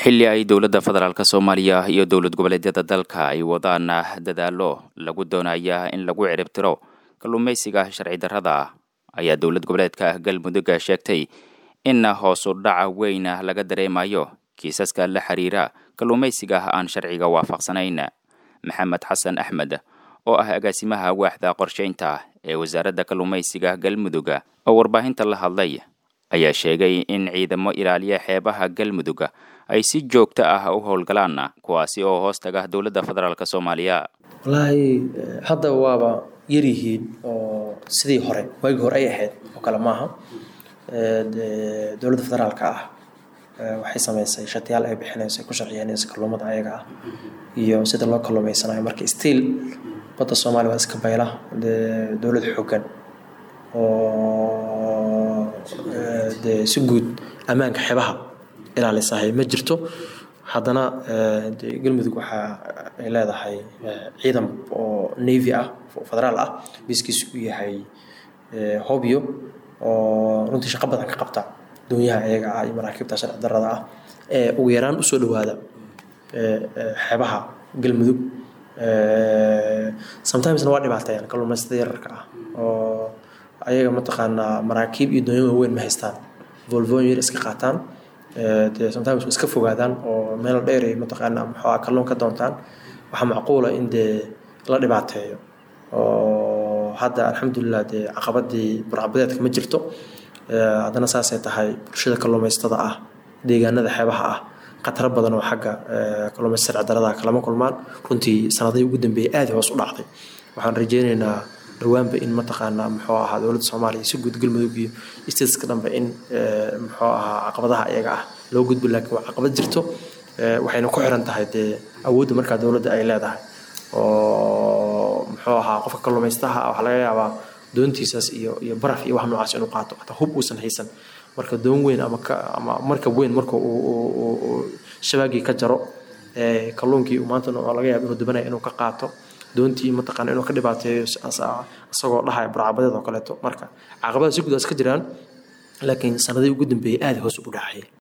xilli ay dowladda federaalka Soomaaliya iyo dowlad goboleedyada dalka ay wadaan dadaalo lagu doonayo in lagu ciribtiro kalluumaysiga sharci darrada ah ayaa dowlad goboleedka Galmudug sheegtay in hoos u dhac weyn laga dareemayo kiisaska la xiriira kalluumaysiga aan sharciga waafaqsanayn. Maxamed Xasan Axmed oo ah agaasimaha waaxda qorsheynta ee wasaaradda kalluumaysiga Galmudug oo warbaahinta la hadlay ayaa sheegay in ciidamo ilaaliya xeebaha Galmudug ay si joogto ah u howlgalaan kuwaasi oo hoos taga dowladda federaalka Soomaaliya. Wallahi hadda waaba yarihiin oo sidii waagi hore ay ahayd oo kala maaha. Dowladda federaalka waxay sameysay shatiyaal ay bixinayso ku sharciyeynayso kalluumada ayaga iyo sida loo kalluumaysanayo marka still badda Soomaaliya waa iska bayla dowlad xooggan oo si guud amaanka xeebaha ilaalisahay ma jirto. haddana Galmudug waxa ay leedahay ciidan oo navy federaal biskiis u yahay Hobyo oo runtii shaqo badan ka qabta doonyaha ayaga iyo maraakiibta sharci darrada ee ugu yaraan u soo dhawaada xeebaha Galmudug. Sometimes waa dhibaateeyaan kalluumaysatada yararka oo ayaga mataqaanaa maraakiib iyo doonyo weyn ma haystaan, volvo yar iska qaataan, sometimes iska fogaadaan oo meel dheer ay mataqaanaa kalluun ka doontaan. waxa macquul ah in la dhibaateeyo oo hadda alxamdulillah caqabadii burcabadeedka ma jirto. haddana saasay tahay bulshada kalluumaysatada deegaanada xeebaha khatar badan oo xagga kalluumaysatada sharci darrada kala kulmaan. runtii sanadihii ugu dambeeyay aad hoos u dhacday. waxaan rajeynaynaa dhawaanba in mataqaanaa dowladda Soomaaliya si guud Galmudug iyo stateska dhanba in caqabadaha ayaga loo gudbo, laakiin waa caqabad jirto. waxayna ku xiran tahay awoodda markaa dowladda ay leedahay oo qofka kalluumaystaha waxa laga yaabaa doontiisas iyo baraf iyo wax noocaas inuu qaato hata hub uusan haysan. marka doon weyn ama marka weyn marka uu shabaagii ka jaro kalluunkii maanta laga yaabo inuu dibanayo inuu ka qaato doontii mataqaana inuu ka dhibaateeyo asagoo dhahay burcabadeed oo kaleeto. marka caqabadaha si guud iska jiraan, laakiin sanadihii ugu dambeeyay aad hoos u dhacay.